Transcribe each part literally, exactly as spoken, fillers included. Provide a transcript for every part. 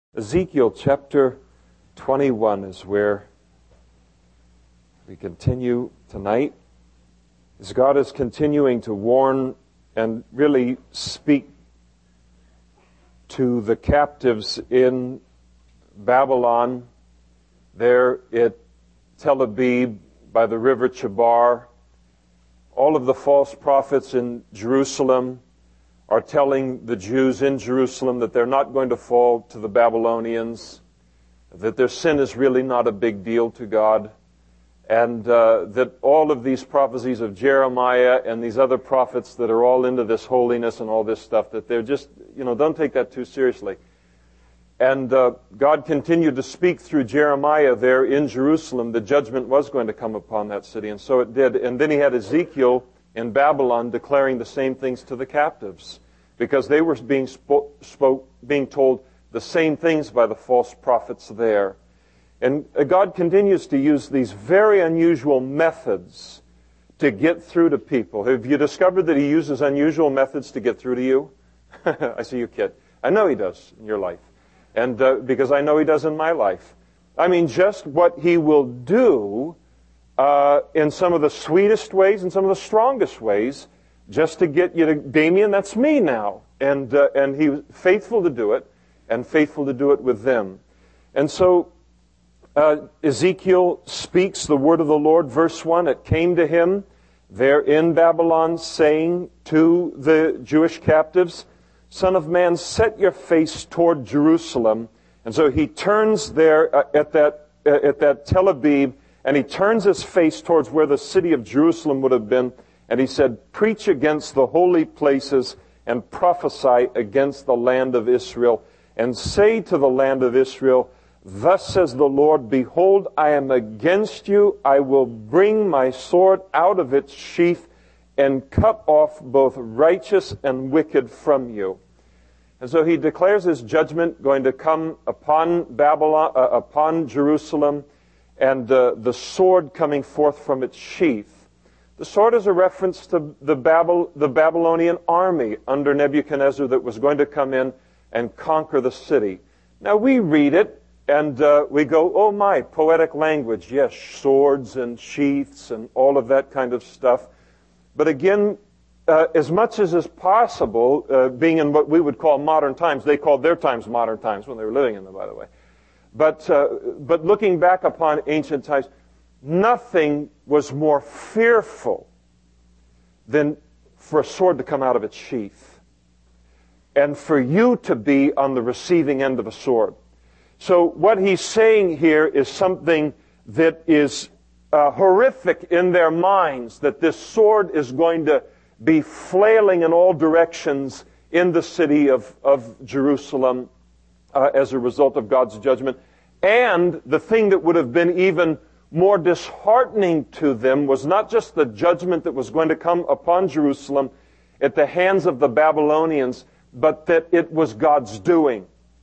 Ezekiel chapter twenty-one is where we continue tonight. As God is continuing to warn and really speak to the captives in Babylon, there at Tel Aviv by the river Chebar. All of the false prophets in Jerusalem are telling the Jews in Jerusalem that they're not going to fall to the Babylonians, that their sin is really not a big deal to God, and uh, that all of these prophecies of Jeremiah and these other prophets that are all into this holiness and all this stuff, that they're just, you know, don't take that too seriously. And uh, God continued to speak through Jeremiah there in Jerusalem. The judgment was going to come upon that city, and so it did. And then he had Ezekiel in Babylon declaring the same things to the captives, because they were being spoke, spoke, being told the same things by the false prophets there. And God continues to use these very unusual methods to get through to people. Have you discovered that He uses unusual methods to get through to you? I see you, kid. I know He does in your life. And uh, because I know He does in my life. I mean, just what He will do uh, in some of the sweetest ways and some of the strongest ways, just to get you to, Damien, that's me now. And uh, and He was faithful to do it, and faithful to do it with them. And so uh, Ezekiel speaks the word of the Lord, verse one. It came to him there in Babylon, saying to the Jewish captives, Son of man, set your face toward Jerusalem. And so he turns there uh, at that uh, at that Tel Aviv, and he turns his face towards where the city of Jerusalem would have been. And he said, preach against the holy places and prophesy against the land of Israel. And say to the land of Israel, thus says the Lord, behold, I am against you. I will bring my sword out of its sheath and cut off both righteous and wicked from you. And so he declares his judgment going to come upon Babylon, uh, upon Jerusalem, and uh, the sword coming forth from its sheath. The sword is a reference to the, Babel, the Babylonian army under Nebuchadnezzar that was going to come in and conquer the city. Now we read it and uh, we go, oh my, poetic language. Yes, swords and sheaths and all of that kind of stuff. But again, uh, as much as is possible, uh, being in what we would call modern times, they called their times modern times when they were living in them, by the way. But, uh, but looking back upon ancient times, nothing was more fearful than for a sword to come out of its sheath and for you to be on the receiving end of a sword. So what he's saying here is something that is uh, horrific in their minds, that this sword is going to be flailing in all directions in the city of, of Jerusalem uh, as a result of God's judgment. And the thing that would have been even more disheartening to them was not just the judgment that was going to come upon Jerusalem at the hands of the Babylonians, but that it was God's doing.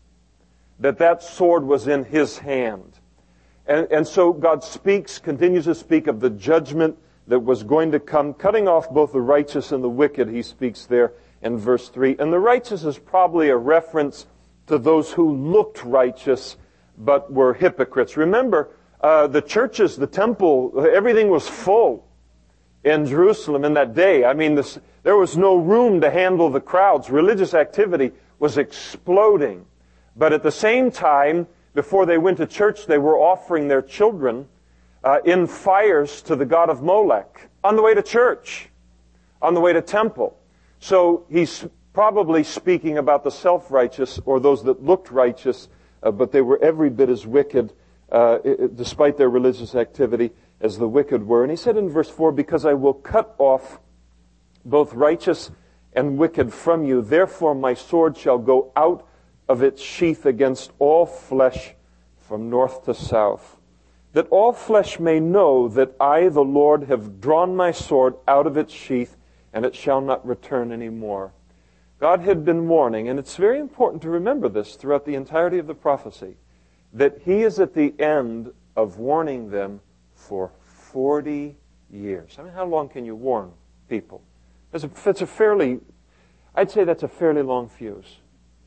That that sword was in His hand. And, and so God speaks, continues to speak of the judgment that was going to come, cutting off both the righteous and the wicked, He speaks there in verse three. And the righteous is probably a reference to those who looked righteous, but were hypocrites. Remember, Uh, the churches, the temple, everything was full in Jerusalem in that day. I mean, this, there was no room to handle the crowds. Religious activity was exploding. But at the same time, before they went to church, they were offering their children uh, in fires to the god of Molech on the way to church, on the way to temple. So he's probably speaking about the self-righteous or those that looked righteous, uh, but they were every bit as wicked Uh, despite their religious activity, as the wicked were. And he said in verse four, because I will cut off both righteous and wicked from you, therefore my sword shall go out of its sheath against all flesh from north to south, that all flesh may know that I, the Lord, have drawn my sword out of its sheath, and it shall not return any more. God had been warning, and it's very important to remember this throughout the entirety of the prophecy, that He is at the end of warning them for forty years. I mean, how long can you warn people? It's a, it's a fairly, I'd say that's a fairly long fuse.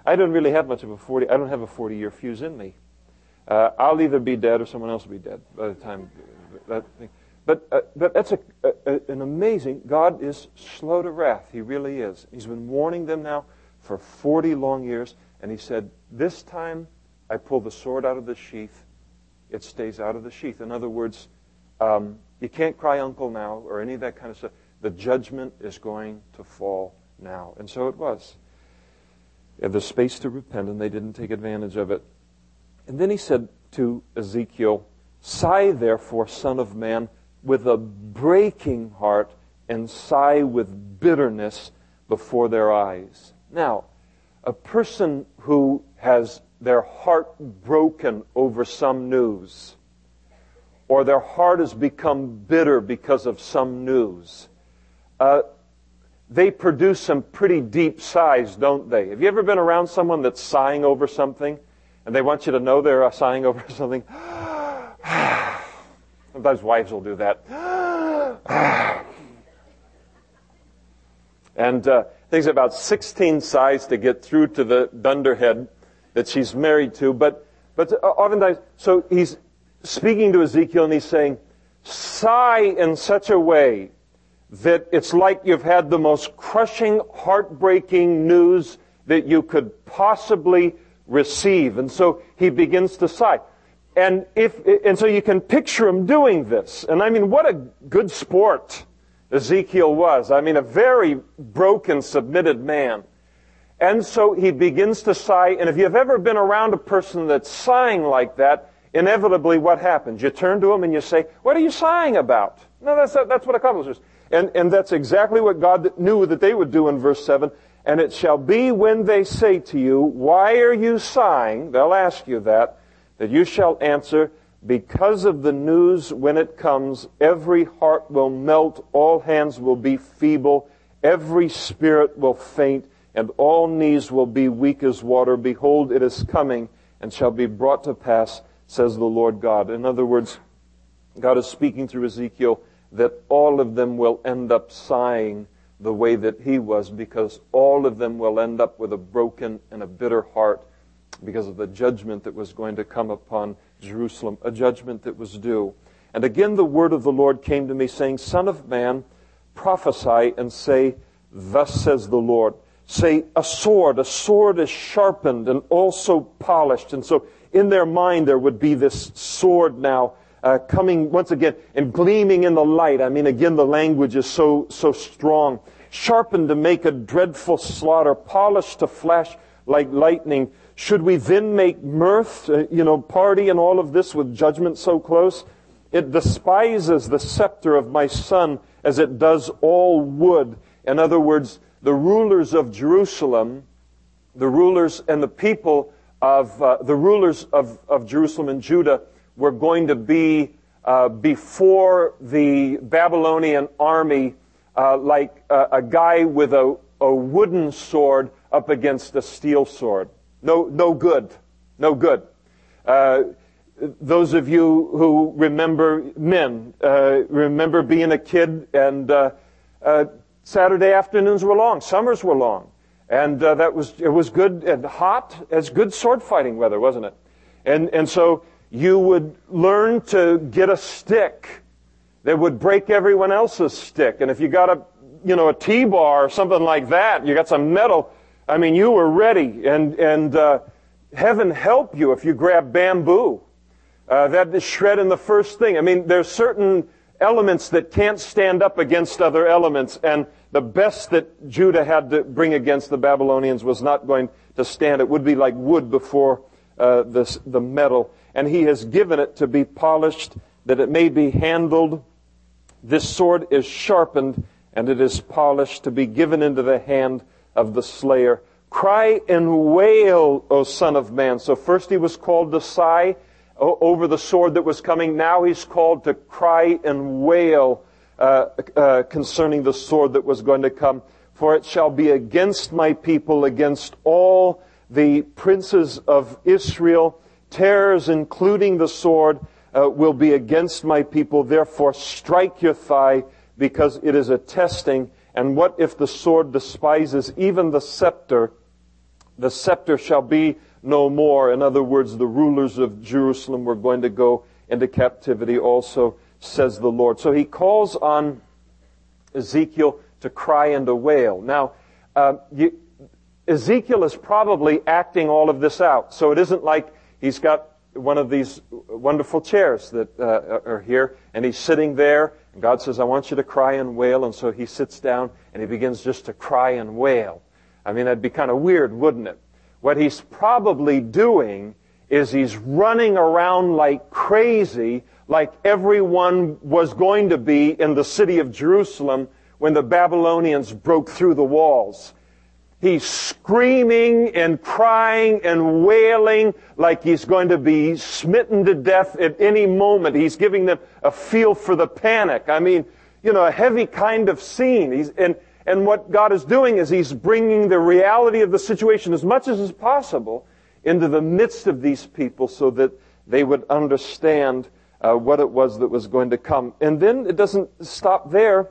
I don't really have much of a forty, I don't have a forty-year fuse in me. Uh, I'll either be dead or someone else will be dead by the time that thing. But, uh, but that's a, a, an amazing, God is slow to wrath. He really is. He's been warning them now for forty long years. And he said, this time I pull the sword out of the sheath. It stays out of the sheath. In other words, um, you can't cry uncle now or any of that kind of stuff. The judgment is going to fall now. And so it was. They had the space to repent and they didn't take advantage of it. And then he said to Ezekiel, sigh therefore, son of man, with a breaking heart, and sigh with bitterness before their eyes. Now, a person who has their heart broken over some news, or their heart has become bitter because of some news, uh, they produce some pretty deep sighs, don't they? Have you ever been around someone that's sighing over something, and they want you to know they're sighing over something? Sometimes wives will do that. And uh, it takes about sixteen sighs to get through to the dunderhead that she's married to. But but oftentimes, so he's speaking to Ezekiel and he's saying, sigh in such a way that it's like you've had the most crushing, heartbreaking news that you could possibly receive. And so he begins to sigh. And if and so you can picture him doing this. And I mean, what a good sport Ezekiel was. I mean, a very broken, submitted man. And so he begins to sigh. And if you've ever been around a person that's sighing like that, inevitably what happens? You turn to him and you say, what are you sighing about? No, that's that's what accomplishes. And and that's exactly what God knew that they would do in verse seven. And it shall be when they say to you, why are you sighing? They'll ask you that. That you shall answer, because of the news when it comes, every heart will melt, all hands will be feeble, every spirit will faint, and all knees will be weak as water. Behold, it is coming, and shall be brought to pass, says the Lord God. In other words, God is speaking through Ezekiel that all of them will end up sighing the way that he was, because all of them will end up with a broken and a bitter heart, because of the judgment that was going to come upon Jerusalem, a judgment that was due. And again the word of the Lord came to me, saying, Son of man, prophesy and say, thus says the Lord. Say, a sword, a sword is sharpened and also polished. And so in their mind there would be this sword now uh, coming once again and gleaming in the light. I mean, again, the language is so, so strong. Sharpened to make a dreadful slaughter, polished to flash like lightning. Should we then make mirth, uh, you know, party and all of this with judgment so close? It despises the scepter of my son as it does all wood. In other words, the rulers of Jerusalem, the rulers and the people of, uh, the rulers of, of Jerusalem and Judah were going to be uh, before the Babylonian army uh, like uh, a guy with a, a wooden sword up against a steel sword. No, no good. No good. Uh, those of you who remember men, uh, remember being a kid and uh, uh, Saturday afternoons were long, summers were long, and uh, that was it was good and hot. It's good sword fighting weather, wasn't it? And and so you would learn to get a stick that would break everyone else's stick, and if you got a you know a T-bar or something like that, you got some metal. I mean, you were ready, and and uh, heaven help you if you grab bamboo. Uh, that is shredding the first thing. I mean, there's certain elements that can't stand up against other elements, and the best that Judah had to bring against the Babylonians was not going to stand. It would be like wood before uh, this, the metal, and he has given it to be polished, that it may be handled. This sword is sharpened, and it is polished, to be given into the hand of the slayer. Cry and wail, O son of man. So first he was called to sigh over the sword that was coming. Now he's called to cry and wail uh, uh, concerning the sword that was going to come. For it shall be against my people, against all the princes of Israel. Terrors, including the sword, uh, will be against my people. Therefore strike your thigh, because it is a testing. And what if the sword despises even the scepter The scepter shall be no more. In other words, the rulers of Jerusalem were going to go into captivity also, says the Lord. So he calls on Ezekiel to cry and to wail. Now, uh, you, Ezekiel is probably acting all of this out. So it isn't like he's got one of these wonderful chairs that uh, are here, and he's sitting there, and God says, I want you to cry and wail, and so he sits down, and he begins just to cry and wail. I mean, that'd be kind of weird, wouldn't it? What he's probably doing is he's running around like crazy, like everyone was going to be in the city of Jerusalem when the Babylonians broke through the walls. He's screaming and crying and wailing like he's going to be smitten to death at any moment. He's giving them a feel for the panic. I mean, you know, a heavy kind of scene. He's, and, and what God is doing is He's bringing the reality of the situation as much as is possible into the midst of these people so that they would understand uh, what it was that was going to come. And then it doesn't stop there.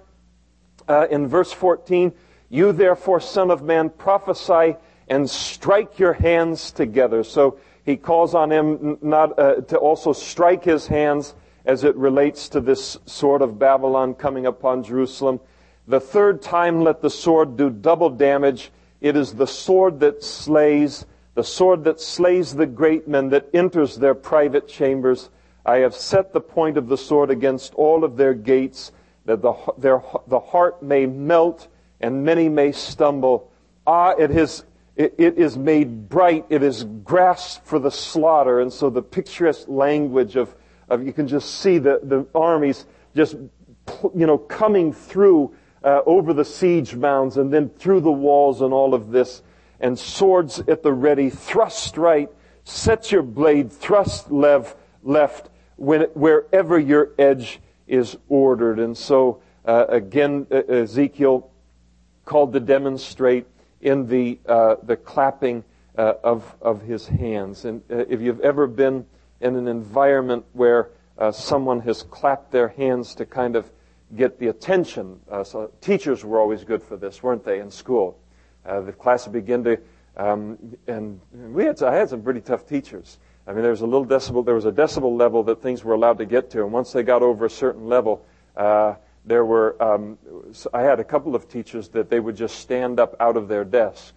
Uh, in verse fourteen, you therefore, son of man, prophesy and strike your hands together. So he calls on him not uh, to also strike his hands as it relates to this sword of Babylon coming upon Jerusalem. The third time let the sword do double damage. It is the sword that slays, the sword that slays the great men, that enters their private chambers. I have set the point of the sword against all of their gates, that the, their, the heart may melt and many may stumble. Ah, it is, it, it is made bright. It is grasped for the slaughter. And so the picturesque language of, of you can just see the, the armies just, you know, coming through uh, over the siege mounds and then through the walls and all of this. And swords at the ready, thrust right, set your blade, thrust lev, left, when, wherever your edge is ordered. And so, uh, again, Ezekiel called to demonstrate in the uh, the clapping uh, of of his hands. And uh, if you've ever been in an environment where uh, someone has clapped their hands to kind of get the attention, uh, so teachers were always good for this, weren't they, in school? Uh, the class would begin to, um, and we had I had some pretty tough teachers. I mean, there was a little decibel, there was a decibel level that things were allowed to get to, and once they got over a certain level, uh, There were, um, I had a couple of teachers that they would just stand up out of their desk.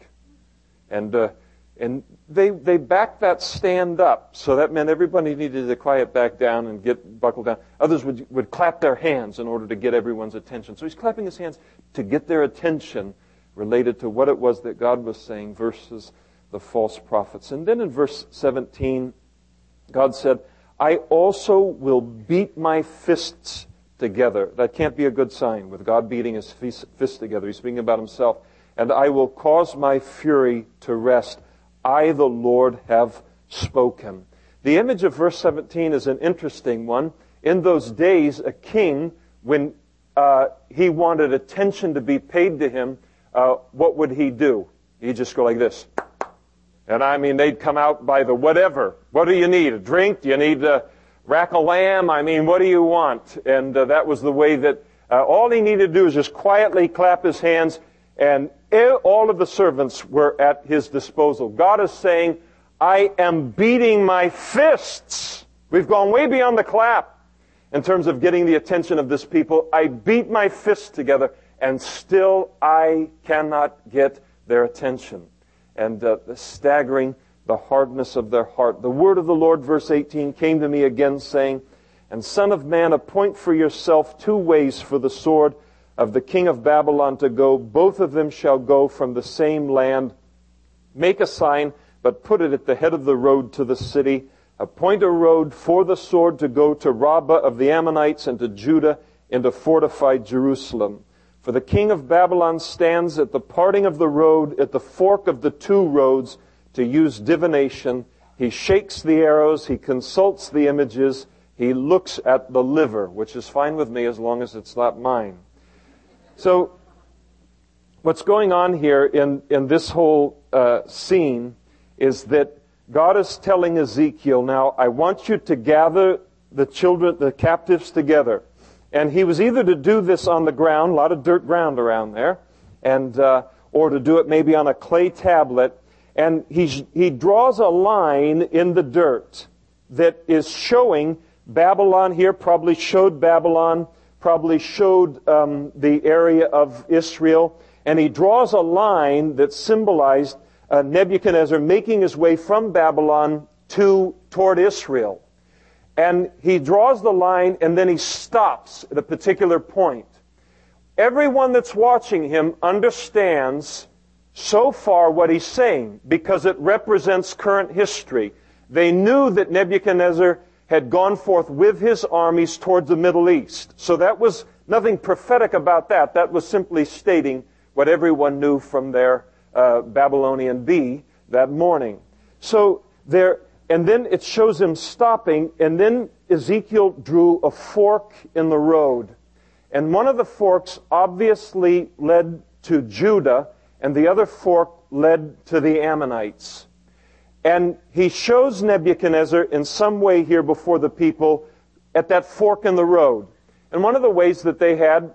And uh, and they they backed that stand up. So that meant everybody needed to quiet back down and get buckled down. Others would would clap their hands in order to get everyone's attention. So he's clapping his hands to get their attention related to what it was that God was saying versus the false prophets. And then in verse seventeen, God said, I also will beat my fists together. That can't be a good sign with God beating his fists together. He's speaking about himself. And I will cause my fury to rest. I, the Lord, have spoken. The image of verse seventeen is an interesting one. In those days, a king, when uh, he wanted attention to be paid to him, uh, what would he do? He'd just go like this. And I mean, they'd come out by the whatever. What do you need? A drink? Do you need a rack of lamb? I mean, what do you want? And uh, that was the way that uh, all he needed to do is just quietly clap his hands, and all of the servants were at his disposal. God is saying, I am beating my fists. We've gone way beyond the clap in terms of getting the attention of this people. I beat my fists together, and still I cannot get their attention. And uh, the staggering the hardness of their heart. The word of the Lord, verse eighteen, came to me again, saying, And son of man, appoint for yourself two ways for the sword of the king of Babylon to go. Both of them shall go from the same land. Make a sign, but put it at the head of the road to the city. Appoint a road for the sword to go to Rabbah of the Ammonites and to Judah and to fortify Jerusalem. For the king of Babylon stands at the parting of the road, at the fork of the two roads, to use divination. He shakes the arrows, he consults the images, he looks at the liver, which is fine with me as long as it's not mine. So, what's going on here in, in this whole uh, scene is that God is telling Ezekiel, now, I want you to gather the children, the captives together. And he was either to do this on the ground, a lot of dirt ground around there, and uh, or to do it maybe on a clay tablet. And he's, he draws a line in the dirt that is showing Babylon here, probably showed Babylon, probably showed um, the area of Israel. And he draws a line that symbolized uh, Nebuchadnezzar making his way from Babylon to toward Israel. And he draws the line and then he stops at a particular point. Everyone that's watching him understands so far what he's saying because it represents current history. They knew that Nebuchadnezzar had gone forth with his armies towards the Middle East. So that was nothing prophetic about that. That was simply stating what everyone knew from their uh, Babylonian bee that morning. So there, and then it shows him stopping, and then Ezekiel drew a fork in the road. And one of the forks obviously led to Judah, and the other fork led to the Ammonites. And he shows Nebuchadnezzar in some way here before the people at that fork in the road. And one of the ways that they had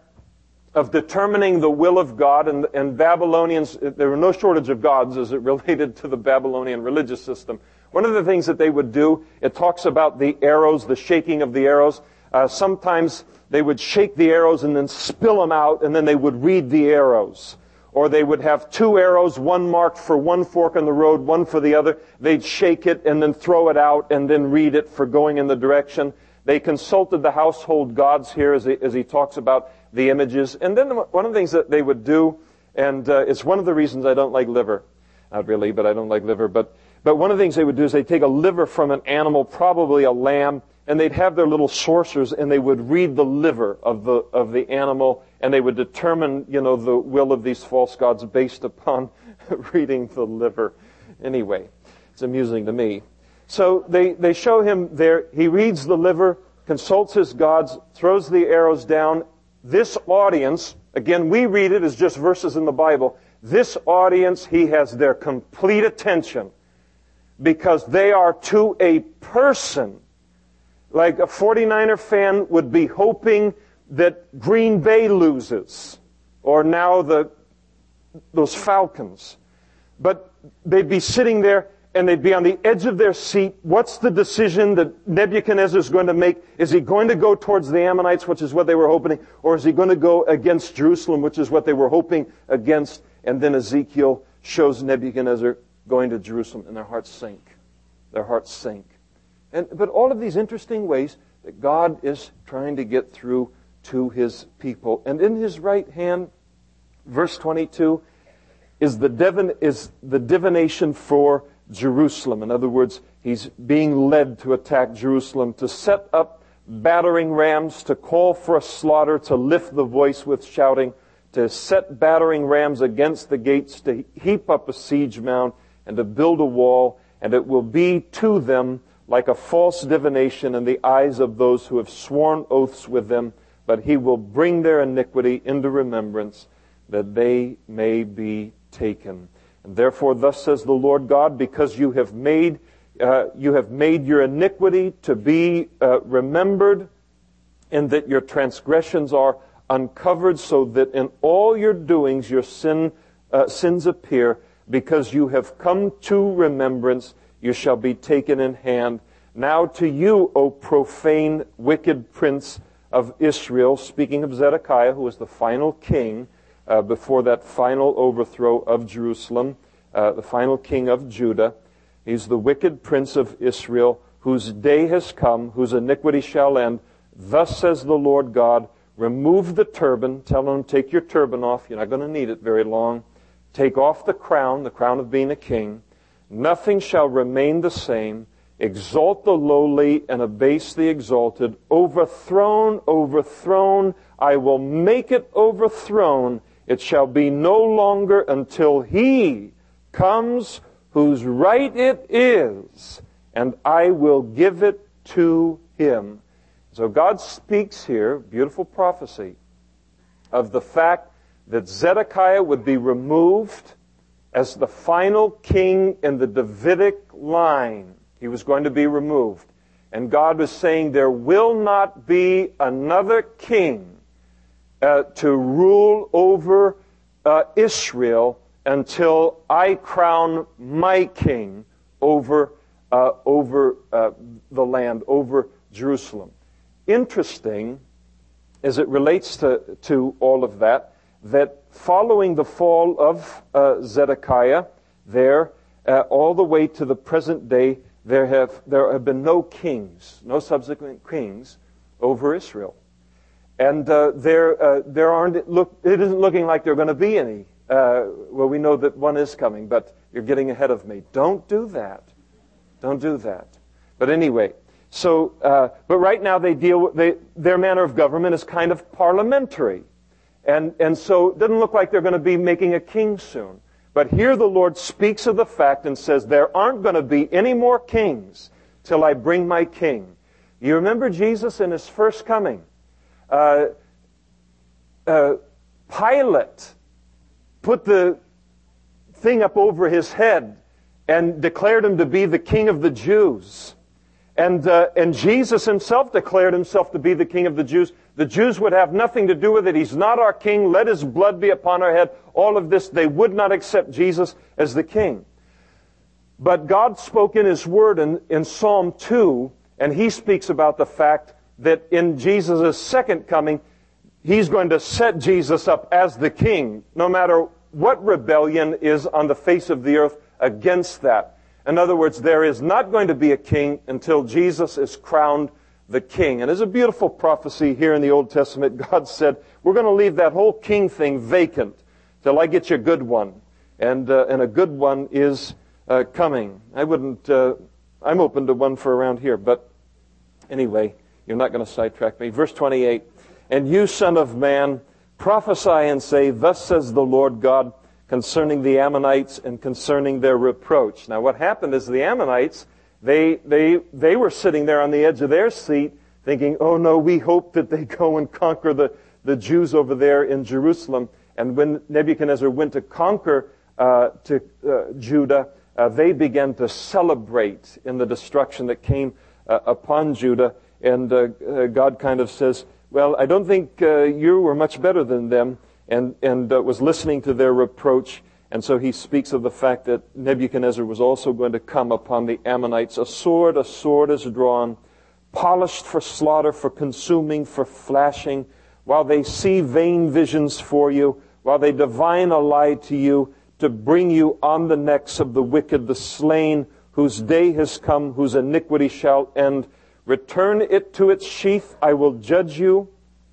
of determining the will of God, and, and Babylonians, there were no shortage of gods as it related to the Babylonian religious system. One of the things that they would do, it talks about the arrows, the shaking of the arrows. Uh, sometimes they would shake the arrows and then spill them out, and then they would read the arrows. Or they would have two arrows, one marked for one fork in the road, one for the other. They'd shake it and then throw it out and then read it for going in the direction. They consulted the household gods here as he, as he talks about the images. And then one of the things that they would do, and uh, it's one of the reasons I don't like liver. Not really, but I don't like liver. But, but one of the things they would do is they'd take a liver from an animal, probably a lamb, and they'd have their little sorcerers, and they would read the liver of the of the animal, and they would determine, you know, the will of these false gods based upon reading the liver. Anyway, it's amusing to me. So they, they show him there, he reads the liver, consults his gods, throws the arrows down. This audience, again, we read it as just verses in the Bible. This audience, he has their complete attention because they are to a person. Like a forty-niner fan would be hoping that Green Bay loses, or now the those Falcons. But they'd be sitting there and they'd be on the edge of their seat. What's the decision that Nebuchadnezzar is going to make? Is he going to go towards the Ammonites, which is what they were hoping, or is he going to go against Jerusalem, which is what they were hoping against? And then Ezekiel shows Nebuchadnezzar going to Jerusalem, and their hearts sink. Their hearts sink. And, but all of these interesting ways that God is trying to get through to His people. And in His right hand, verse twenty-two, is the, divin, is the divination for Jerusalem. In other words, He's being led to attack Jerusalem, to set up battering rams, to call for a slaughter, to lift the voice with shouting, to set battering rams against the gates, to heap up a siege mound, and to build a wall, and it will be to them like a false divination in the eyes of those who have sworn oaths with them, but He will bring their iniquity into remembrance, that they may be taken. And therefore, thus says the Lord God, because you have made uh, you have made your iniquity to be uh, remembered, and that your transgressions are uncovered, so that in all your doings your sin uh, sins appear, because you have come to remembrance, you shall be taken in hand. Now to you, O profane, wicked prince of Israel, speaking of Zedekiah, who was the final king uh, before that final overthrow of Jerusalem, uh, the final king of Judah. He's the wicked prince of Israel, whose day has come, whose iniquity shall end. Thus says the Lord God, remove the turban. Tell him, take your turban off. You're not going to need it very long. Take off the crown, the crown of being a king. Nothing shall remain the same. Exalt the lowly and abase the exalted. Overthrown, overthrown. I will make it overthrown. It shall be no longer until He comes whose right it is, and I will give it to Him. So God speaks here, beautiful prophecy, of the fact that Zedekiah would be removed as the final king in the Davidic line. He was going to be removed. And God was saying there will not be another king uh, to rule over uh, Israel until I crown my king over uh, over uh, the land, over Jerusalem. Interesting, as it relates to, to all of that, that following the fall of uh, Zedekiah, there, uh, all the way to the present day, there have there have been no kings, no subsequent kings over Israel, and uh, there uh, there aren't look. It isn't looking like there are going to be any. Uh, well, we know that one is coming, but you're getting ahead of me. Don't do that. Don't do that. But anyway, so uh, but right now they deal with they, their manner of government is kind of parliamentary, and and so it doesn't look like they're going to be making a king soon. But here the Lord speaks of the fact and says, there aren't going to be any more kings till I bring my king. You remember Jesus in his first coming? Uh, uh, Pilate put the thing up over his head and declared him to be the king of the Jews. And, uh, and Jesus himself declared himself to be the king of the Jews. The Jews would have nothing to do with it. He's not our king. Let his blood be upon our head. All of this, they would not accept Jesus as the king. But God spoke in his word in, in Psalm two, and he speaks about the fact that in Jesus' second coming, he's going to set Jesus up as the king, no matter what rebellion is on the face of the earth against that. In other words, there is not going to be a king until Jesus is crowned the king. And there's a beautiful prophecy here in the Old Testament. God said, we're going to leave that whole king thing vacant till I get you a good one. And uh, and a good one is uh, coming. I wouldn't, uh, I'm open to one for around here. But anyway, you're not going to sidetrack me. Verse twenty-eight, and you, son of man, prophesy and say, thus says the Lord God, concerning the Ammonites and concerning their reproach. Now what happened is the Ammonites, they they they were sitting there on the edge of their seat thinking, oh no, we hope that they go and conquer the, the Jews over there in Jerusalem. And when Nebuchadnezzar went to conquer uh, to uh, Judah, uh, they began to celebrate in the destruction that came uh, upon Judah. And uh, uh, God kind of says, well, I don't think uh, you were much better than them, and, and uh, was listening to their reproach. And so he speaks of the fact that Nebuchadnezzar was also going to come upon the Ammonites. A sword, a sword is drawn, polished for slaughter, for consuming, for flashing, while they see vain visions for you, while they divine a lie to you, to bring you on the necks of the wicked, the slain, whose day has come, whose iniquity shall end. Return it to its sheath. I will judge you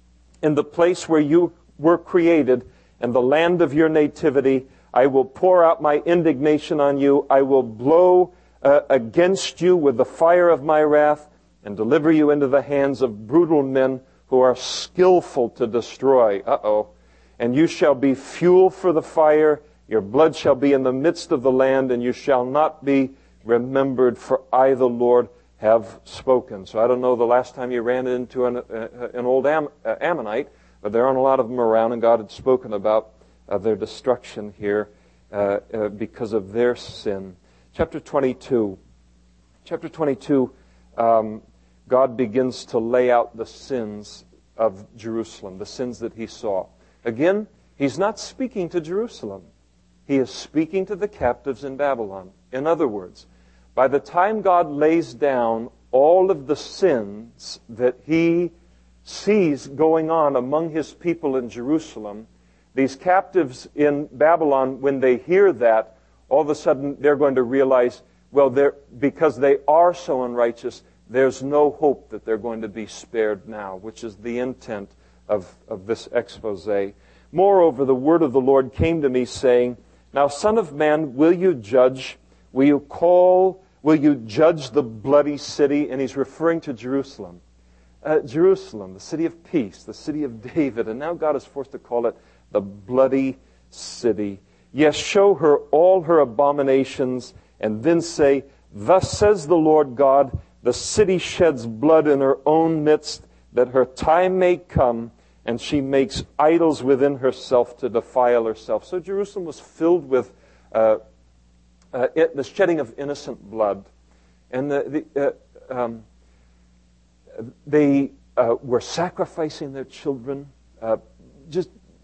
in the place where you were created, and the land of your nativity. I will pour out my indignation on you. I will blow uh, against you with the fire of my wrath, and deliver you into the hands of brutal men who are skillful to destroy. Uh-oh. And you shall be fuel for the fire. Your blood shall be in the midst of the land, and you shall not be remembered, for I, the Lord, have spoken. So I don't know the last time you ran into an, uh, an old Am- uh, Ammonite, but there aren't a lot of them around, and God had spoken about uh, their destruction here uh, uh, because of their sin. Chapter twenty-two. Chapter twenty-two, um, God begins to lay out the sins of Jerusalem, the sins that he saw. Again, he's not speaking to Jerusalem. He is speaking to the captives in Babylon. In other words, by the time God lays down all of the sins that he sees going on among his people in Jerusalem, these captives in Babylon, when they hear that, all of a sudden they're going to realize, well, they're, because they are so unrighteous, there's no hope that they're going to be spared now, which is the intent of, of this expose. Moreover, the word of the Lord came to me, saying, now, son of man, will you judge? Will you call, will you judge the bloody city? And he's referring to Jerusalem. Uh, Jerusalem, the city of peace, the city of David. And now God is forced to call it the bloody city. Yes, show her all her abominations, and then say, thus says the Lord God, the city sheds blood in her own midst, that her time may come, and she makes idols within herself to defile herself. So Jerusalem was filled with uh, uh, it, the shedding of innocent blood. And the, the, uh, um, they uh, were sacrificing their children, uh, just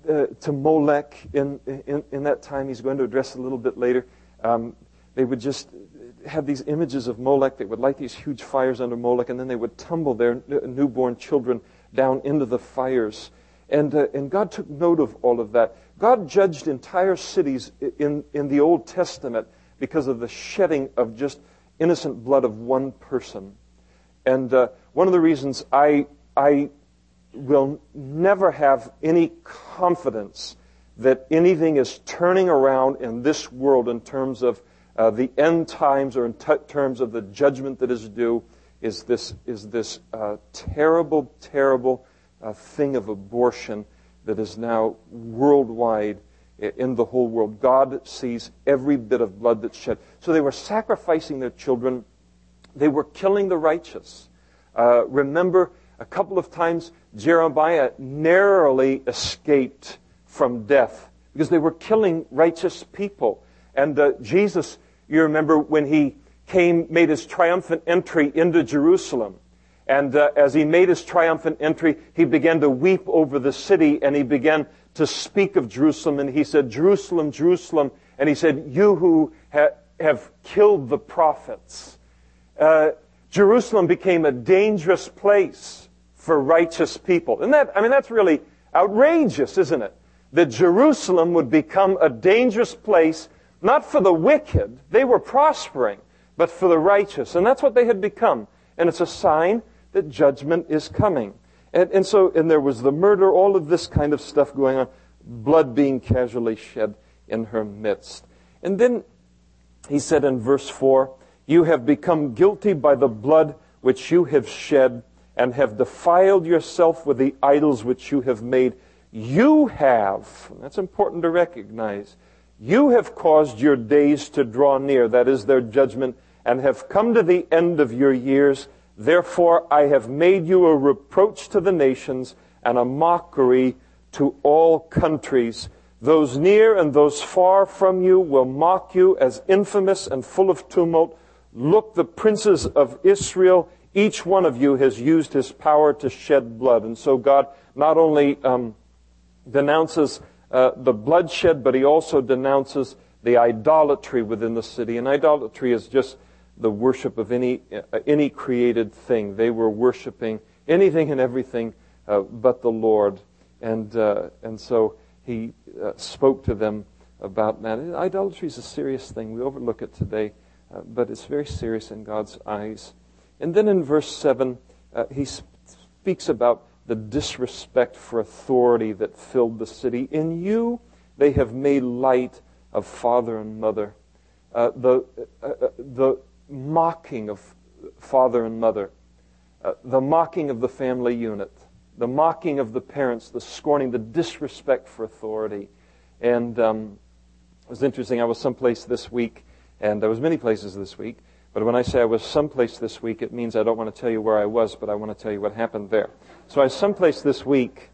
uh, to Molech in, in in that time. He's going to address a little bit later. Um, they would just have these images of Molech. They would light these huge fires under Molech, and then they would tumble their newborn children down into the fires. And uh, and God took note of all of that. God judged entire cities in, in the Old Testament because of the shedding of just innocent blood of one person. And uh, one of the reasons I I will never have any confidence that anything is turning around in this world in terms of uh, the end times or in t- terms of the judgment that is due is this is this uh, terrible, terrible uh, thing of abortion that is now worldwide in the whole world. God sees every bit of blood that's shed. So they were sacrificing their children. They were killing the righteous. Uh, remember, a couple of times Jeremiah narrowly escaped from death because they were killing righteous people. And uh, Jesus, you remember when he came, made his triumphant entry into Jerusalem. And uh, as he made his triumphant entry, he began to weep over the city, and he began to speak of Jerusalem. And he said, Jerusalem, Jerusalem. And he said, you who ha- have killed the prophets. Uh, Jerusalem became a dangerous place for righteous people. And that, I mean, that's really outrageous, isn't it? That Jerusalem would become a dangerous place, not for the wicked, they were prospering, but for the righteous. And that's what they had become. And it's a sign that judgment is coming. And, and so, and there was the murder, all of this kind of stuff going on, blood being casually shed in her midst. And then he said in verse four, you have become guilty by the blood which you have shed, and have defiled yourself with the idols which you have made. You have, and that's important to recognize, you have caused your days to draw near, that is their judgment, and have come to the end of your years. Therefore I have made you a reproach to the nations and a mockery to all countries. Those near and those far from you will mock you as infamous and full of tumult. Look, the princes of Israel, each one of you has used his power to shed blood. And so God not only um, denounces uh, the bloodshed, but he also denounces the idolatry within the city. And idolatry is just the worship of any uh, any created thing. They were worshiping anything and everything uh, but the Lord. And uh, and so he uh, spoke to them about that. Idolatry is a serious thing. We overlook it today, uh, but it's very serious in God's eyes. And then in verse seven, uh, he sp- speaks about the disrespect for authority that filled the city. In you, they have made light of father and mother. Uh, the uh, uh, the mocking of father and mother, uh, the mocking of the family unit, the mocking of the parents, the scorning, the disrespect for authority. And um, it was interesting. I was someplace this week, and there was many places this week. But when I say I was someplace this week, it means I don't want to tell you where I was, but I want to tell you what happened there. So I was someplace this week,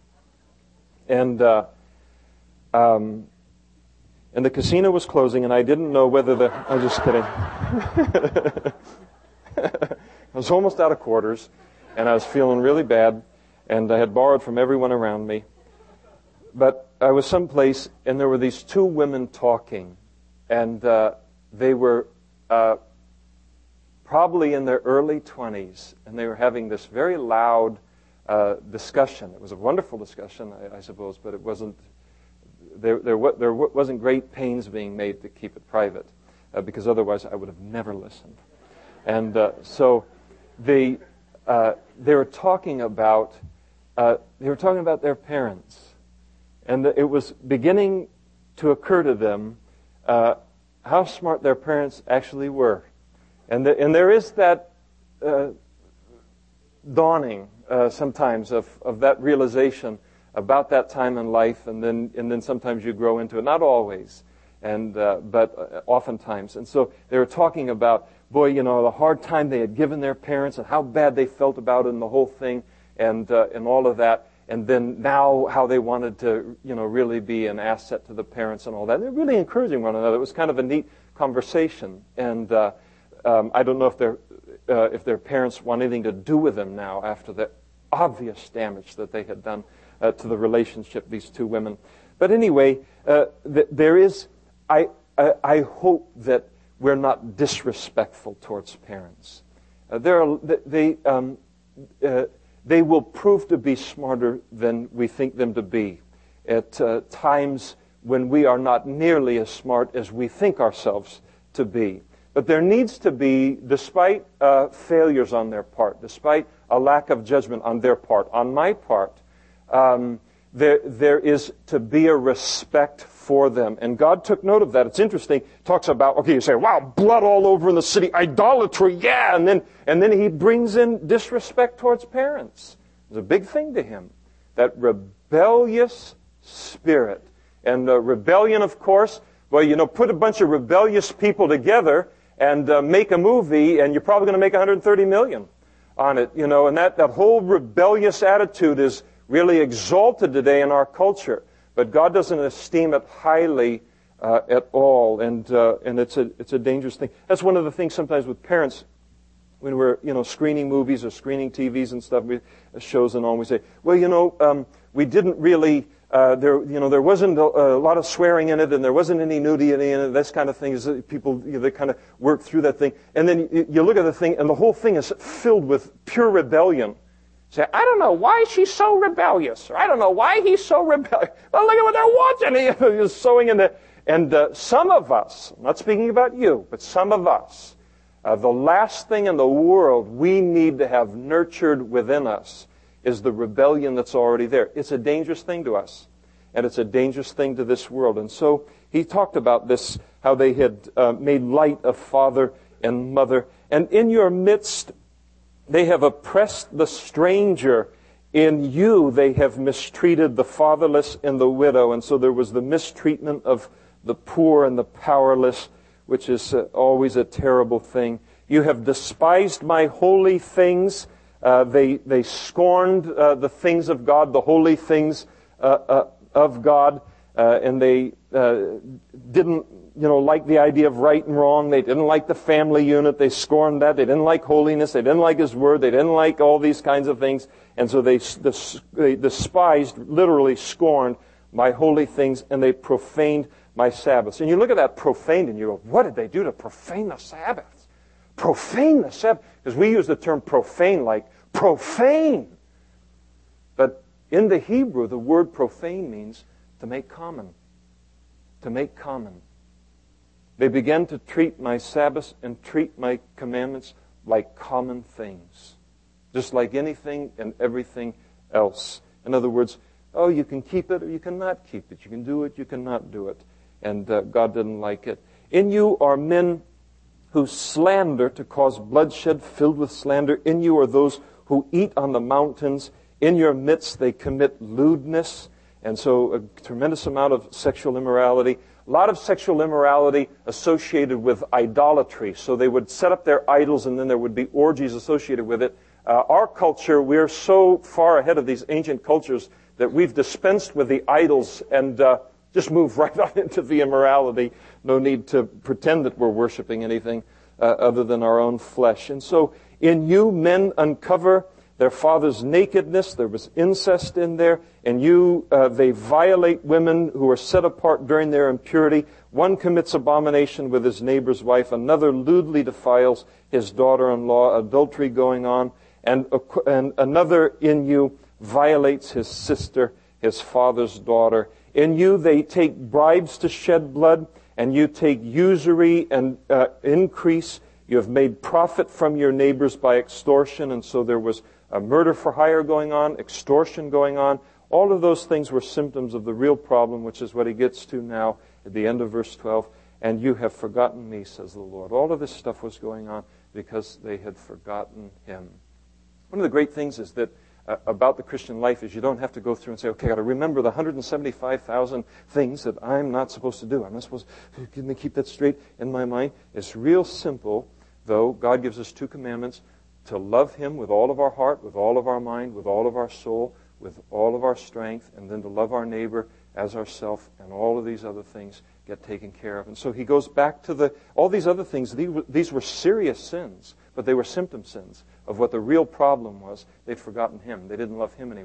and uh, um, and the casino was closing, and I didn't know whether the... I'm just kidding. I was almost out of quarters, and I was feeling really bad, and I had borrowed from everyone around me. But I was someplace, and there were these two women talking, and uh, they were... Uh, probably in their early twenties, and they were having this very loud uh, discussion. It was a wonderful discussion, I, I suppose, but it wasn't. There, there, there wasn't great pains being made to keep it private, uh, because otherwise I would have never listened. And uh, so they uh, they were talking about uh, they were talking about their parents, and it was beginning to occur to them uh, how smart their parents actually were. And, the, and there is that uh, dawning uh, sometimes of, of that realization about that time in life, and then and then sometimes you grow into it. Not always, and uh, but uh, oftentimes. And so they were talking about, boy, you know, the hard time they had given their parents and how bad they felt about it and the whole thing, and uh, and all of that. And then now how they wanted to, you know, really be an asset to the parents and all that. They're really encouraging one another. It was kind of a neat conversation, and. Uh, Um, I don't know if their uh, if their parents want anything to do with them now after the obvious damage that they had done. uh, to the relationship, these two women. But anyway, uh, th- there is, I, I, I hope that we're not disrespectful towards parents. Uh, there are, they, um, uh, they will prove to be smarter than we think them to be at uh, times when we are not nearly as smart as we think ourselves to be. But there needs to be, despite uh, failures on their part, despite a lack of judgment on their part, on my part, um, there there is to be a respect for them. And God took note of that. It's interesting. Talks about, okay, you say, wow, blood all over in the city, idolatry, yeah. And then, and then he brings in disrespect towards parents. It's a big thing to him. That rebellious spirit. And uh, rebellion, of course, well, you know, put a bunch of rebellious people together and uh, make a movie, and you're probably going to make one hundred thirty million on it, you know. And that, that whole rebellious attitude is really exalted today in our culture. But God doesn't esteem it highly uh, at all, and uh, and it's a it's a dangerous thing. That's one of the things sometimes with parents when we're you know screening movies or screening T Vs and stuff, we, shows and all. We say, well, you know, um, we didn't really. Uh, there, you know, there wasn't a, a lot of swearing in it, and there wasn't any nudity in it. This kind of thing is people you know, they kind of work through that thing, and then you, you look at the thing, and the whole thing is filled with pure rebellion. Say, I don't know why she's so rebellious, or I don't know why he's so rebellious. Well, look at what they're watching. He's sewing in the, and uh, some of us, I'm not speaking about you, but some of us, uh, the last thing in the world we need to have nurtured within us is the rebellion that's already there. It's a dangerous thing to us, and it's a dangerous thing to this world. And so he talked about this, how they had uh, made light of father and mother. And in your midst, they have oppressed the stranger. In you, they have mistreated the fatherless and the widow. And so there was the mistreatment of the poor and the powerless, which is uh, always a terrible thing. You have despised my holy things. Uh, they they scorned uh, the things of God, the holy things uh, uh, of God, uh, and they uh, didn't, you know, like the idea of right and wrong. They didn't like the family unit. They scorned that. They didn't like holiness. They didn't like His Word. They didn't like all these kinds of things, and so they, they despised, literally scorned my holy things, and they profaned my Sabbaths. And you look at that profaned, and you go, what did they do to profane the Sabbath? Profane the Sabbath. Because we use the term profane like profane. But in the Hebrew, the word profane means to make common. To make common. They began to treat my Sabbaths and treat my commandments like common things. Just like anything and everything else. In other words, oh, you can keep it or you cannot keep it. You can do it, you cannot do it. And uh, God didn't like it. In you are men who slander to cause bloodshed, filled with slander. In you are those who eat on the mountains. In your midst they commit lewdness. And so a tremendous amount of sexual immorality. A lot of sexual immorality associated with idolatry. So they would set up their idols and then there would be orgies associated with it. Uh, our culture, we're so far ahead of these ancient cultures that we've dispensed with the idols and uh, just move right on into the immorality. No need to pretend that we're worshiping anything uh, other than our own flesh. And so in you, men uncover their father's nakedness. There was incest in there. And you, uh, they violate women who are set apart during their impurity. One commits abomination with his neighbor's wife. Another lewdly defiles his daughter-in-law. Adultery going on. And, and another in you violates his sister, his father's daughter. In you, they take bribes to shed blood, and you take usury and uh, increase. You have made profit from your neighbors by extortion, and so there was a murder for hire going on, extortion going on. All of those things were symptoms of the real problem, which is what he gets to now at the end of verse twelve. And you have forgotten me, says the Lord. All of this stuff was going on because they had forgotten him. One of the great things is that Uh, about the Christian life is you don't have to go through and say, okay, I've got to remember the one hundred seventy-five thousand things that I'm not supposed to do. I'm not supposed to keep that straight in my mind. It's real simple, though. God gives us two commandments: to love Him with all of our heart, with all of our mind, with all of our soul, with all of our strength, and then to love our neighbor as ourself, and all of these other things get taken care of. And so he goes back to the all these other things. These were, these were serious sins, but they were symptom sins of what the real problem was. They'd forgotten Him. They didn't love Him anymore.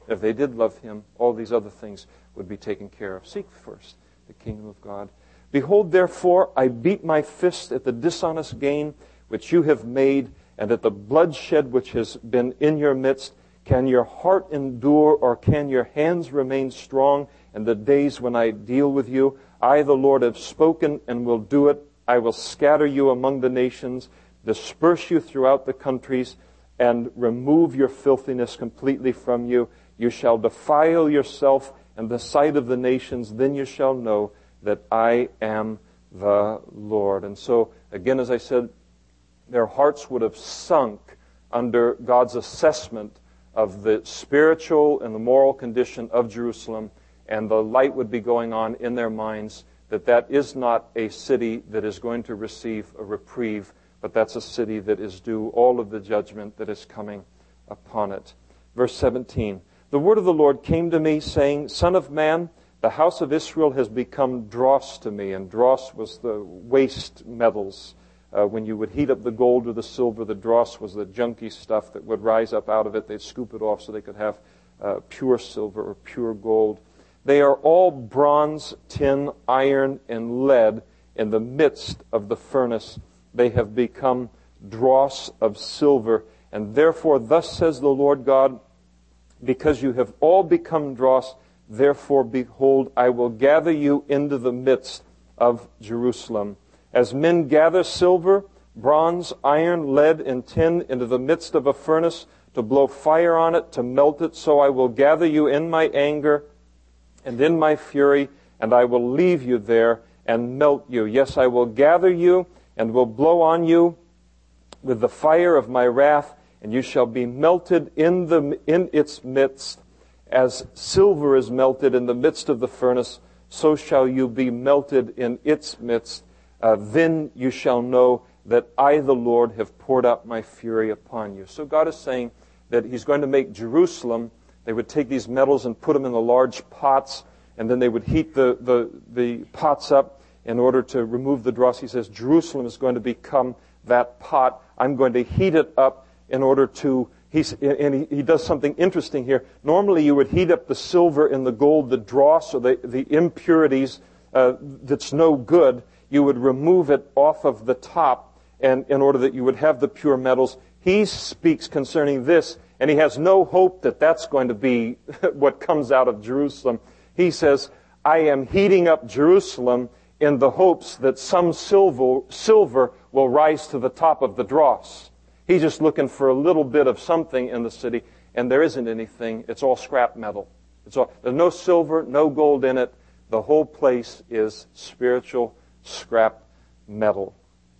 if they did love him, all these other things would be taken care of. Seek first the kingdom of God. Behold, therefore, I beat my fist at the dishonest gain which you have made, and at the bloodshed which has been in your midst. Can your heart endure, or can your hands remain strong in the days when I deal with you? I, the Lord, have spoken and will do it. I will scatter you among the nations, disperse you throughout the countries, and remove your filthiness completely from you. You shall defile yourself in the sight of the nations. Then you shall know that I am the Lord. And so, again, as I said, their hearts would have sunk under God's assessment of the spiritual and the moral condition of Jerusalem, and the light would be going on in their minds that that is not a city that is going to receive a reprieve, but that's a city that is due all of the judgment that is coming upon it. Verse seventeen, the word of the Lord came to me, saying, Son of man, the house of Israel has become dross to me. And dross was the waste metals. Uh, when you would heat up the gold or the silver, the dross was the junky stuff that would rise up out of it. They'd scoop it off so they could have uh, pure silver or pure gold. They are all bronze, tin, iron, and lead in the midst of the furnace. They have become dross of silver. And therefore, thus says the Lord God, because you have all become dross, therefore, behold, I will gather you into the midst of Jerusalem. As men gather silver, bronze, iron, lead, and tin into the midst of a furnace to blow fire on it, to melt it, so I will gather you in my anger and in my fury, and I will leave you there and melt you. Yes, I will gather you and will blow on you with the fire of my wrath, and you shall be melted in the in its midst. As silver is melted in the midst of the furnace, so shall you be melted in its midst. Uh, then you shall know that I, the Lord, have poured out my fury upon you. So God is saying that He's going to make Jerusalem. They would take these metals and put them in the large pots, and then they would heat the, the, the pots up in order to remove the dross. He says Jerusalem is going to become that pot. I'm going to heat it up in order to... He's, and he, he does something interesting here. Normally you would heat up the silver and the gold, the dross or the, the impurities uh, that's no good. You would remove it off of the top, and in order that you would have the pure metals. He speaks concerning this, and he has no hope that that's going to be what comes out of Jerusalem. He says, I am heating up Jerusalem in the hopes that some silver, silver will rise to the top of the dross. He's just looking for a little bit of something in the city, and there isn't anything. It's all scrap metal. It's all, there's no silver, no gold in it. The whole place is spiritual scrap metal.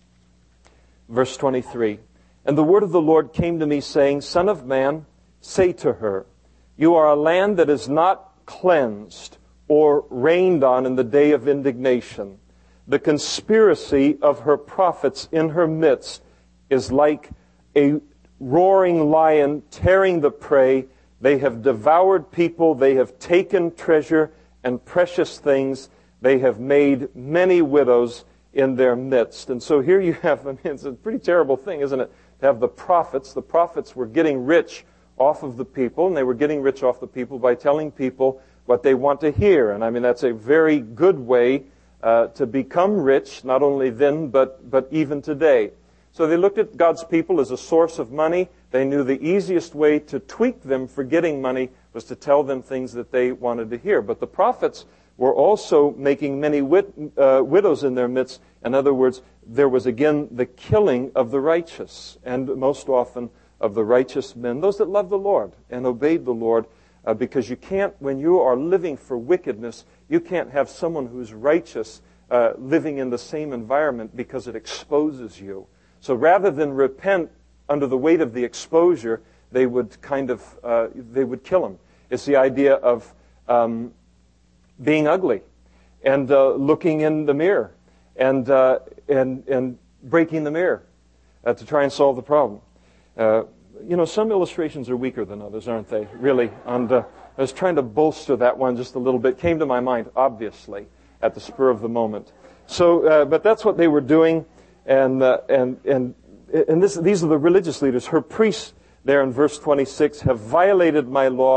Verse twenty-three, and the word of the Lord came to me, saying, Son of man, say to her, you are a land that is not cleansed or rained on in the day of indignation. The conspiracy of her prophets in her midst is like a roaring lion tearing the prey. They have devoured people. They have taken treasure and precious things. They have made many widows in their midst. And so here you have, I mean, it's a pretty terrible thing, isn't it? To have the prophets. The prophets were getting rich off of the people, and they were getting rich off the people by telling people what they want to hear. And I mean, that's a very good way uh, to become rich, not only then, but, but even today. So they looked at God's people as a source of money. They knew the easiest way to tweak them for getting money was to tell them things that they wanted to hear. But the prophets were also making many wit, uh, widows in their midst. In other words, there was again the killing of the righteous, and most often of the righteous men, those that loved the Lord and obeyed the Lord, uh, because you can't, when you are living for wickedness, you can't have someone who's righteous uh, living in the same environment because it exposes you. So rather than repent under the weight of the exposure, they would kind of, uh, they would kill him. It's the idea of um, being ugly and uh, looking in the mirror and uh, and and breaking the mirror uh, to try and solve the problem. Uh, you know, some illustrations are weaker than others, aren't they? Really. And uh, I was trying to bolster that one just a little bit. Came to my mind, obviously, at the spur of the moment. So, uh, but that's what they were doing. And uh, and and and this, these are the religious leaders. Her priests, there in verse twenty-six, have violated my law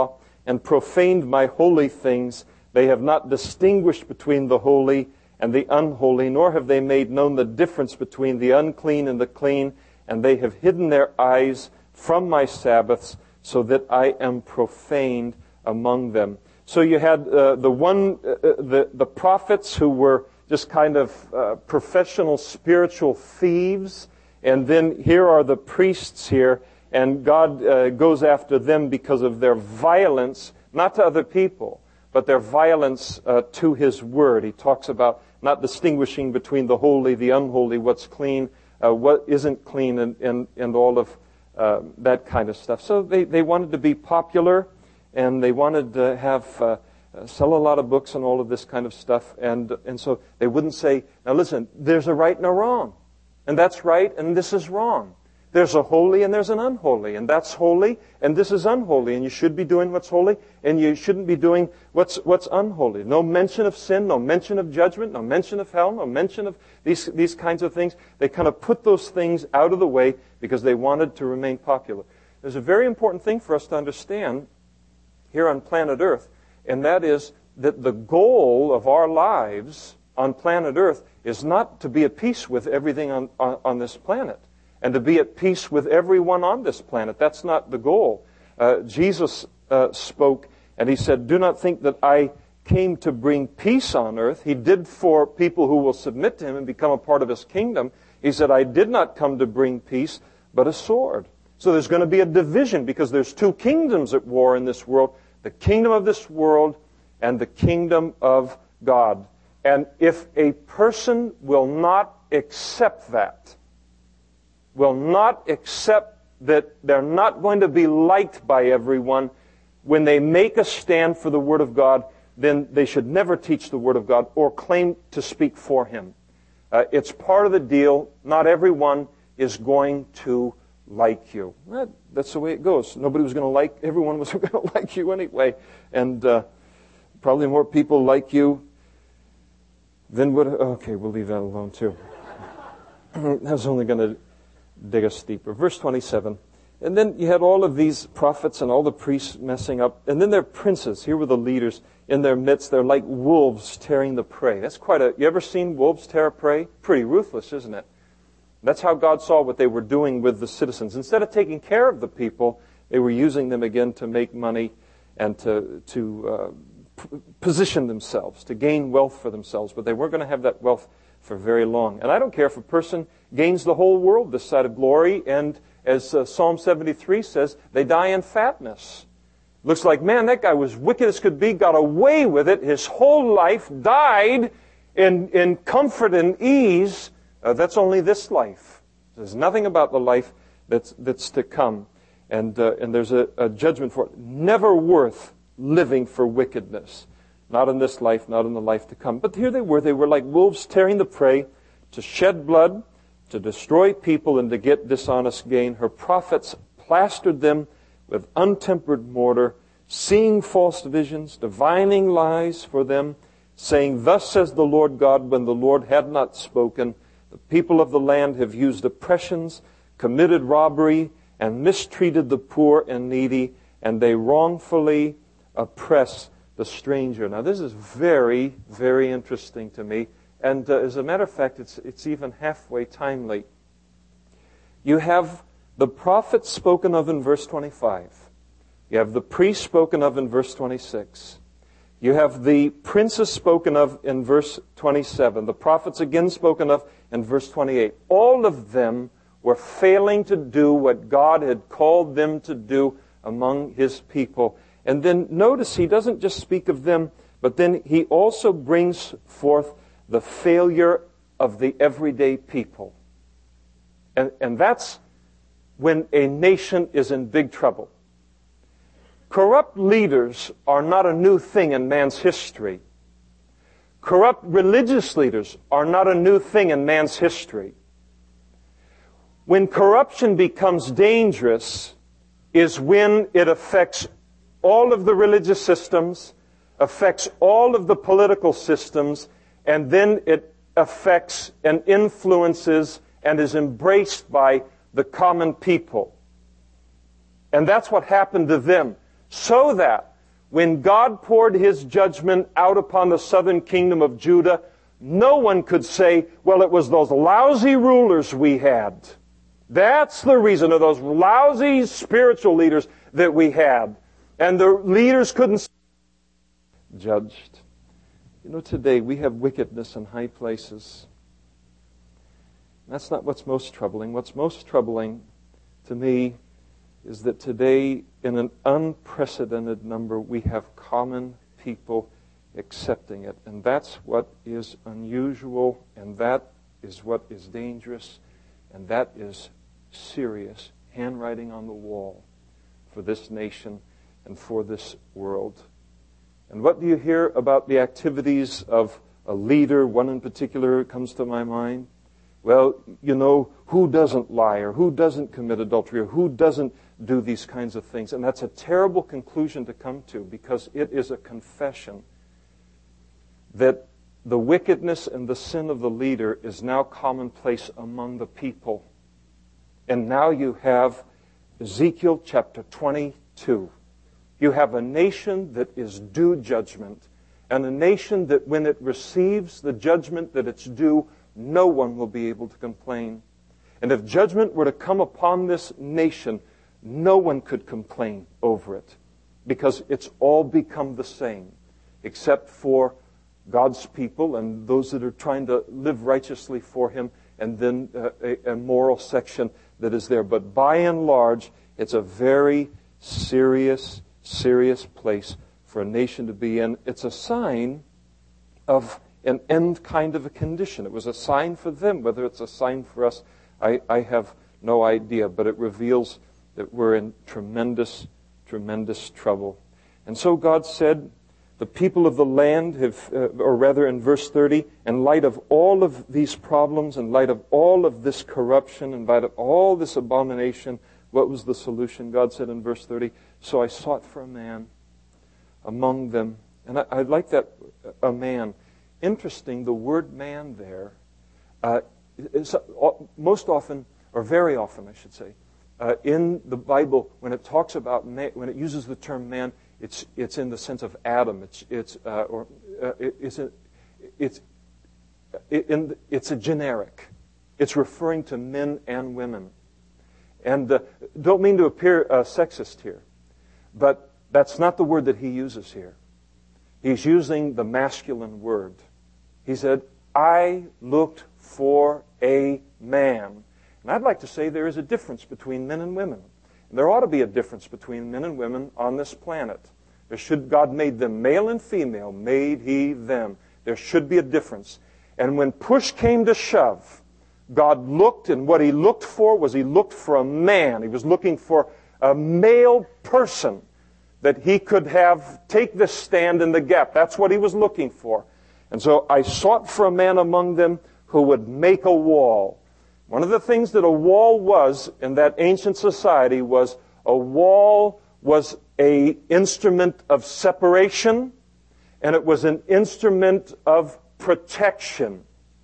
and profaned my holy things. They have not distinguished between the holy and the unholy, nor have they made known the difference between the unclean and the clean, and they have hidden their eyes from my Sabbaths, so that I am profaned among them. So you had uh, the one, uh, the the prophets who were just kind of uh, professional spiritual thieves, and then here are the priests here, and God uh, goes after them because of their violence, not to other people, but their violence uh, to His Word. He talks about not distinguishing between the holy, the unholy, what's clean, uh, what isn't clean, and and, and all of uh, that kind of stuff. So they, they wanted to be popular. And they wanted to have uh, sell a lot of books and all of this kind of stuff. And and so they wouldn't say, now listen, there's a right and a wrong. And that's right and this is wrong. There's a holy and there's an unholy. And that's holy and this is unholy. And you should be doing what's holy and you shouldn't be doing what's what's unholy. No mention of sin, no mention of judgment, no mention of hell, no mention of these, these kinds of things. They kind of put those things out of the way because they wanted to remain popular. There's a very important thing for us to understand here on planet Earth, and that is that the goal of our lives on planet Earth is not to be at peace with everything on, on, on this planet and to be at peace with everyone on this planet. That's not the goal. Uh, Jesus uh, spoke and He said, do not think that I came to bring peace on earth. He did for people who will submit to Him and become a part of His kingdom. He said, I did not come to bring peace, but a sword. So there's going to be a division because there's two kingdoms at war in this world, the kingdom of this world and the kingdom of God. And if a person will not accept that, will not accept that they're not going to be liked by everyone when they make a stand for the Word of God, then they should never teach the Word of God or claim to speak for Him. Uh, it's part of the deal. Not everyone is going to like you. That, that's the way it goes. Nobody was going to like, everyone was going to like you anyway. And uh, probably more people like you than would, okay, we'll leave that alone too. That's only going to dig us deeper. Verse twenty-seven. And then you had all of these prophets and all the priests messing up. And then their princes, here were the leaders in their midst. They're like wolves tearing the prey. That's quite a, you ever seen wolves tear a prey? Pretty ruthless, isn't it? That's how God saw what they were doing with the citizens. Instead of taking care of the people, they were using them again to make money and to to uh, p- position themselves, to gain wealth for themselves. But they weren't going to have that wealth for very long. And I don't care if a person gains the whole world this side of glory, and as uh, Psalm seventy-three says, they die in fatness. Looks like, man, that guy was wicked as could be, got away with it, his whole life, died in, in comfort and ease. Uh, that's only this life. There's nothing about the life that's that's to come. And uh, and there's a, a judgment for it. Never worth living for wickedness. Not in this life, not in the life to come. But here they were. They were like wolves tearing the prey, to shed blood, to destroy people, and to get dishonest gain. Her prophets plastered them with untempered mortar, seeing false visions, divining lies for them, saying, thus says the Lord God, when the Lord had not spoken. The people of the land have used oppressions, committed robbery, and mistreated the poor and needy, and they wrongfully oppress the stranger. Now, this is very, very interesting to me, and uh, as a matter of fact, it's it's even halfway timely. You have the prophets spoken of in verse twenty-five. You have the priests spoken of in verse twenty-six. You have the princes spoken of in verse twenty-seven. The prophets again spoken of in verse twenty-eight. All of them were failing to do what God had called them to do among His people. And then notice He doesn't just speak of them, but then He also brings forth the failure of the everyday people. And, and that's when a nation is in big trouble. Corrupt leaders are not a new thing in man's history. Corrupt religious leaders are not a new thing in man's history. When corruption becomes dangerous is when it affects all of the religious systems, affects all of the political systems, and then it affects and influences and is embraced by the common people. And that's what happened to them. So that when God poured His judgment out upon the southern kingdom of Judah, no one could say, well, it was those lousy rulers we had. That's the reason, of those lousy spiritual leaders that we had. And the leaders couldn't be judged. You know, today we have wickedness in high places. That's not what's most troubling. What's most troubling to me is that today, in an unprecedented number, we have common people accepting it. And that's what is unusual, and that is what is dangerous, and that is serious handwriting on the wall for this nation and for this world. And what do you hear about the activities of a leader? One in particular comes to my mind. Well, you know, who doesn't lie, or who doesn't commit adultery, or who doesn't do these kinds of things? And that's a terrible conclusion to come to, because it is a confession that the wickedness and the sin of the leader is now commonplace among the people. And now you have Ezekiel chapter twenty-two. You have a nation that is due judgment, and a nation that when it receives the judgment that it's due, no one will be able to complain. And if judgment were to come upon this nation, no one could complain over it, because it's all become the same, except for God's people and those that are trying to live righteously for Him, and then uh, a, a moral section that is there. But by and large, it's a very serious, serious place for a nation to be in. It's a sign of an end kind of a condition. It was a sign for them. Whether it's a sign for us, I, I have no idea. But it reveals that we're in tremendous, tremendous trouble. And so God said, the people of the land have, uh, or rather in verse thirty, in light of all of these problems, in light of all of this corruption, in light of all this abomination, what was the solution? God said in verse thirty, so I sought for a man among them. And I, I like that, a man. Interesting, the word man there, uh, is most often, or very often I should say, uh, in the Bible, when it talks about, man, when it uses the term man, it's it's in the sense of Adam. It's it's uh, or uh, it, it's a, it's it, in, it's a generic. It's referring to men and women. And uh, don't mean to appear uh, sexist here, but that's not the word that he uses here. He's using the masculine word. He said, I looked for a man. And I'd like to say there is a difference between men and women. And there ought to be a difference between men and women on this planet. There should, God made them male and female, made He them. There should be a difference. And when push came to shove, God looked, and what He looked for was He looked for a man. He was looking for a male person that He could have take this stand in the gap. That's what He was looking for. And so I sought for a man among them who would make a wall. One of the things that a wall was in that ancient society was a wall was an instrument of separation, and it was an instrument of protection.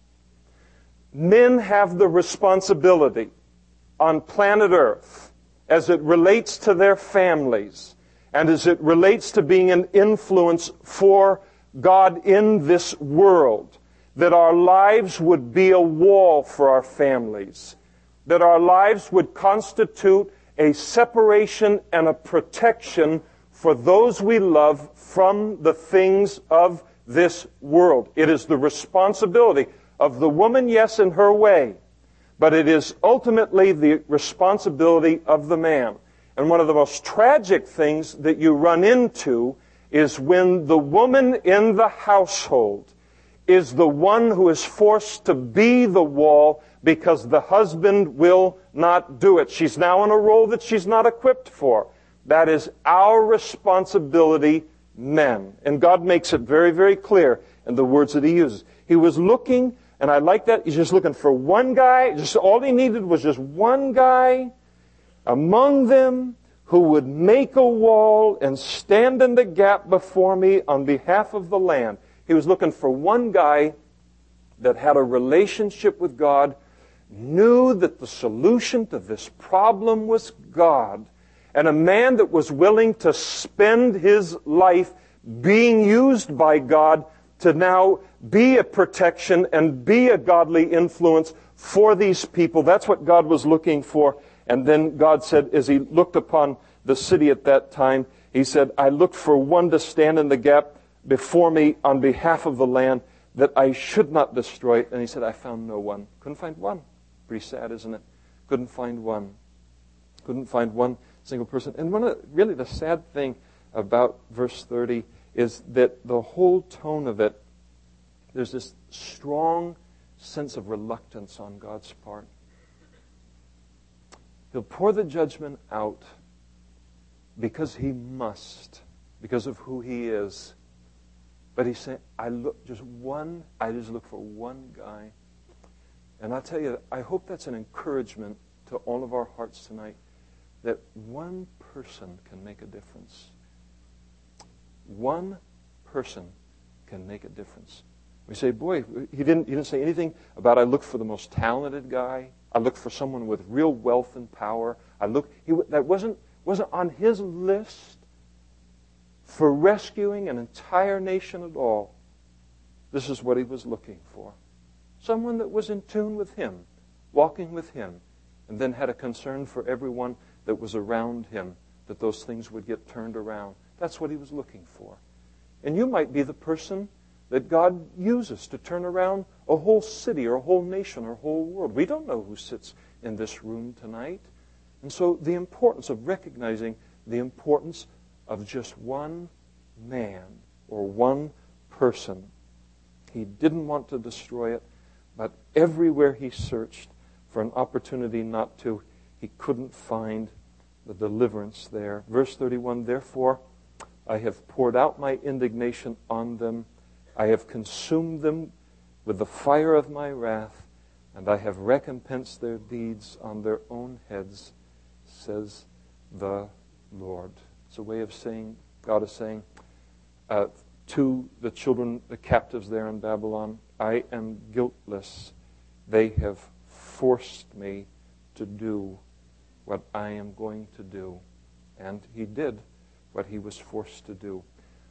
Men have the responsibility on planet Earth as it relates to their families and as it relates to being an influence for God in this world, that our lives would be a wall for our families, that our lives would constitute a separation and a protection for those we love from the things of this world. It is the responsibility of the woman, yes, in her way, but it is ultimately the responsibility of the man. And one of the most tragic things that you run into is when the woman in the household is the one who is forced to be the wall because the husband will not do it. She's now in a role that she's not equipped for. That is our responsibility, men. And God makes it very, very clear in the words that He uses. He was looking, and I like that, He's just looking for one guy. Just all He needed was just one guy among them who would make a wall and stand in the gap before me on behalf of the land. He was looking for one guy that had a relationship with God, knew that the solution to this problem was God, and a man that was willing to spend his life being used by God to now be a protection and be a godly influence for these people. That's what God was looking for. And then God said, as he looked upon the city at that time, he said, I looked for one to stand in the gap before me on behalf of the land, that I should not destroy it. And he said, I found no one. Couldn't find one. Pretty sad, isn't it? Couldn't find one. Couldn't find one single person. And one of the, really the sad thing about verse thirty is that the whole tone of it, there's this strong sense of reluctance on God's part. He'll pour the judgment out because he must, because of who he is. But he's saying, I look just one, I just look for one guy. And I tell you, I hope that's an encouragement to all of our hearts tonight, that one person can make a difference. One person can make a difference. We say, boy, he didn't, he didn't say anything about I look for the most talented guy. I look for someone with real wealth and power. I look, he, that wasn't, wasn't on his list for rescuing an entire nation at all. This is what he was looking for. Someone that was in tune with him, walking with him, and then had a concern for everyone that was around him, that those things would get turned around. That's what he was looking for. And you might be the person that God uses to turn around a whole city or a whole nation or a whole world. We don't know who sits in this room tonight. And so the importance of recognizing the importance of just one man or one person. He didn't want to destroy it, but everywhere he searched for an opportunity not to, he couldn't find the deliverance there. Verse thirty-one, therefore, I have poured out my indignation on them. I have consumed them with the fire of my wrath, and I have recompensed their deeds on their own heads, says the Lord. It's a way of saying, God is saying uh, to the children, the captives there in Babylon, I am guiltless. They have forced me to do what I am going to do. And he did what he was forced to do.